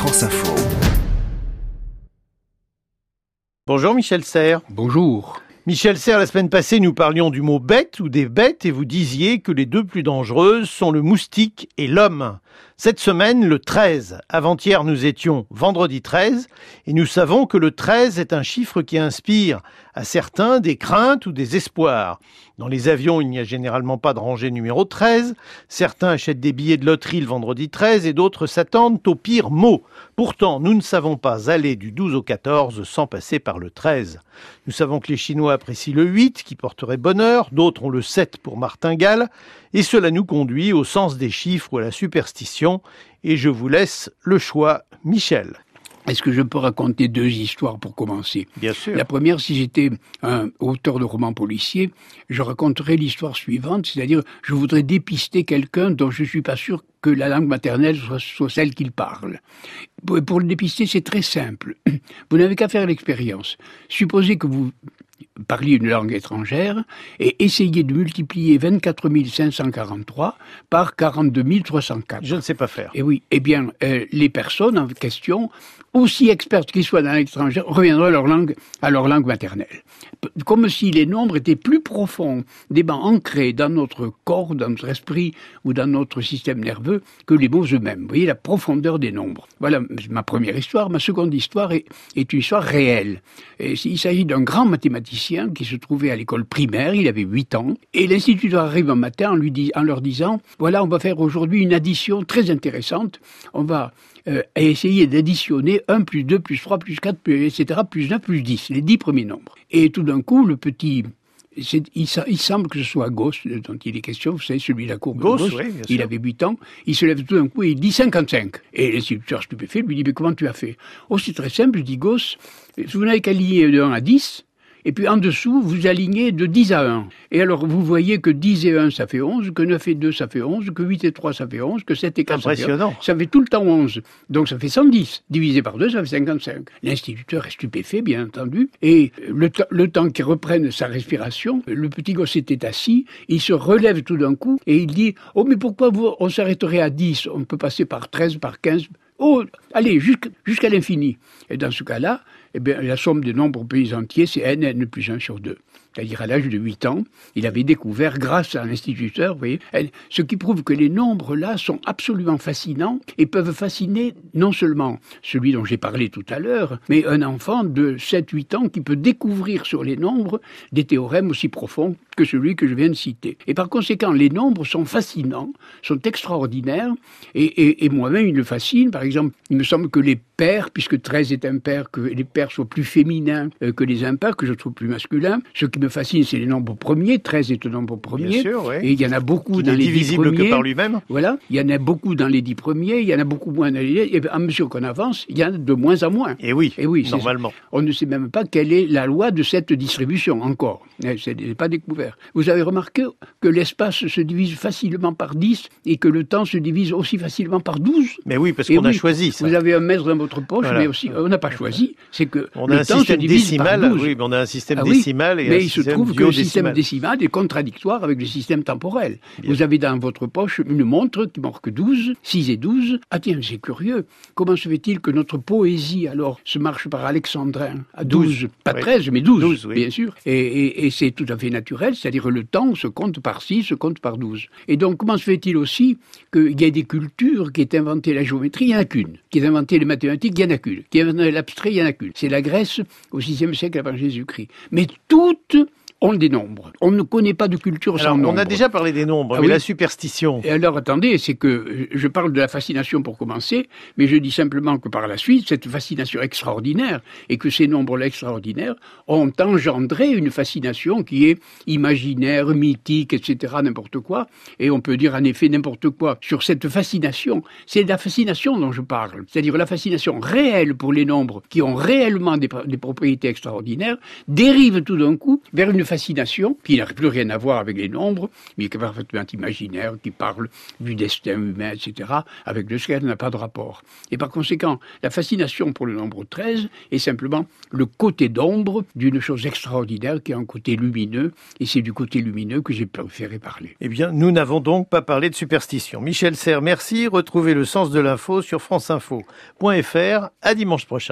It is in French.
France Info. Bonjour Michel Serres. Bonjour. Michel Serres, la semaine passée, nous parlions du mot bête ou des bêtes et vous disiez que les deux plus dangereuses sont le moustique et l'homme. Cette semaine, le 13. Avant-hier, nous étions vendredi 13 et nous savons que le 13 est un chiffre qui inspire à certains des craintes ou des espoirs. Dans les avions, il n'y a généralement pas de rangée numéro 13. Certains achètent des billets de loterie le vendredi 13 et d'autres s'attendent au pire mot. Pourtant, nous ne savons pas aller du 12 au 14 sans passer par le 13. Nous savons que les Chinois apprécient le 8 qui porterait bonheur, d'autres ont le 7 pour martingale et cela nous conduit au sens des chiffres ou à la superstition et je vous laisse le choix, Michel. Est-ce que je peux raconter deux histoires pour commencer ? Bien sûr. La première, si j'étais un auteur de romans policiers, je raconterais l'histoire suivante, c'est-à-dire je voudrais dépister quelqu'un dont je ne suis pas sûr que la langue maternelle soit celle qu'il parle. Pour le dépister, c'est très simple. Vous n'avez qu'à faire l'expérience. Supposez que vous parliez une langue étrangère et essayez de multiplier 24 543 par 42 304. Je ne sais pas faire. Et oui, eh bien, les personnes en question, aussi expertes qu'ils soient dans l'étranger, reviendront à leur langue maternelle. Comme si les nombres étaient plus profonds, ancrés dans notre corps, dans notre esprit ou dans notre système nerveux que les mots eux-mêmes. Vous voyez la profondeur des nombres. Voilà ma première histoire. Ma seconde histoire est une histoire réelle. Il s'agit d'un grand mathématicien qui se trouvait à l'école primaire, il avait 8 ans, et l'instituteur arrive un matin en leur disant « Voilà, on va faire aujourd'hui une addition très intéressante, on va essayer d'additionner 1 plus 2 plus 3 plus 4, etc., plus 9 plus 10, les 10 premiers nombres. » Et tout d'un coup, le petit... Il semble que ce soit Gauss dont il est question, vous savez, celui de la courbe de Gauss, oui, il avait 8 ans, il se lève tout d'un coup et il dit 55. Et l'instituteur stupéfait lui dit « Mais comment tu as fait ?»« Oh, c'est très simple, dit Gauss, vous n'avez qu'à lier de 1 à 10, et puis en dessous, vous alignez de 10 à 1. Et alors, vous voyez que 10 et 1, ça fait 11, que 9 et 2, ça fait 11, que 8 et 3, ça fait 11, que 7 et 4, ça fait 11. Ça fait tout le temps 11. Donc, ça fait 110. Divisé par 2, ça fait 55. L'instituteur est stupéfait, bien entendu. Et le temps qu'il reprenne sa respiration, le petit gosse était assis, il se relève tout d'un coup, et il dit « Oh, mais pourquoi on s'arrêterait à 10 ? On peut passer par 13, par 15... » Oh, allez, jusqu'à l'infini. Et dans ce cas-là, eh bien, la somme des nombres pays entiers, c'est n plus 1 sur 2. C'est-à-dire à l'âge de 8 ans, il avait découvert, grâce à un instituteur, vous voyez, ce qui prouve que les nombres-là sont absolument fascinants et peuvent fasciner non seulement celui dont j'ai parlé tout à l'heure, mais un enfant de 7-8 ans qui peut découvrir sur les nombres des théorèmes aussi profonds que celui que je viens de citer. Et par conséquent, les nombres sont fascinants, sont extraordinaires, et moi-même, ils me fascinent. Par exemple, il me semble que les pairs, puisque 13 est impair, que les pairs soient plus féminins que les impairs, que je trouve plus masculins. Ce qui me fascine, c'est les nombres premiers. 13 est un nombre premier. Bien sûr, oui. Et il y en a beaucoup dans les 10 premiers. Divisible que par lui-même. Voilà. Il y en a beaucoup dans les 10 premiers. Il y en a beaucoup moins dans les 10. Et à mesure qu'on avance, il y en a de moins en moins. Et oui, normalement. On ne sait même pas quelle est la loi de cette distribution encore. Ce n'est pas découvert. Vous avez remarqué que l'espace se divise facilement par 10 et que le temps se divise aussi facilement par 12. Mais oui, parce qu'on a choisi ça. Vous avez un mètre dans votre poche, voilà. Mais aussi, on n'a pas choisi. C'est que on a le temps se divise par 12. Oui, mais on a un système décimal et mais un système il se trouve que le système décimal est contradictoire avec le système temporel. Bien. Vous avez dans votre poche une montre qui marque 12, 6 et 12. Ah tiens, c'est curieux. Comment se fait-il que notre poésie, alors, se marche par alexandrin à 12 pas 13, mais 12 oui. Bien sûr. Et c'est tout à fait naturel, c'est-à-dire le temps se compte par 6, se compte par 12. Et donc, comment se fait-il aussi qu'il y ait des cultures qui aient inventé la géométrie, il n'y en a qu'une. Qui aient inventé les mathématiques, il n'y en a qu'une. Qui aient inventé l'abstrait, il n'y en a qu'une. C'est la Grèce au VIe siècle avant Jésus-Christ. Mais toutes ont des nombres. On ne connaît pas de culture sans nombres. On a déjà parlé des nombres, mais la superstition... Et alors, attendez, c'est que je parle de la fascination pour commencer, mais je dis simplement que par la suite, cette fascination extraordinaire, et que ces nombres-là extraordinaires ont engendré une fascination qui est imaginaire, mythique, etc., n'importe quoi, et on peut dire en effet n'importe quoi sur cette fascination. C'est de la fascination dont je parle, c'est-à-dire la fascination réelle pour les nombres qui ont réellement des propriétés extraordinaires, dérive tout d'un coup vers une fascination fascination, qui n'a plus rien à voir avec les nombres, mais qui est parfaitement imaginaire, qui parle du destin humain, etc., avec lequel n'a pas de rapport. Et par conséquent, la fascination pour le nombre 13 est simplement le côté d'ombre d'une chose extraordinaire qui est un côté lumineux, et c'est du côté lumineux que j'ai préféré parler. Eh bien, nous n'avons donc pas parlé de superstition. Michel Serres, merci. Retrouvez le sens de l'info sur franceinfo.fr. À dimanche prochain.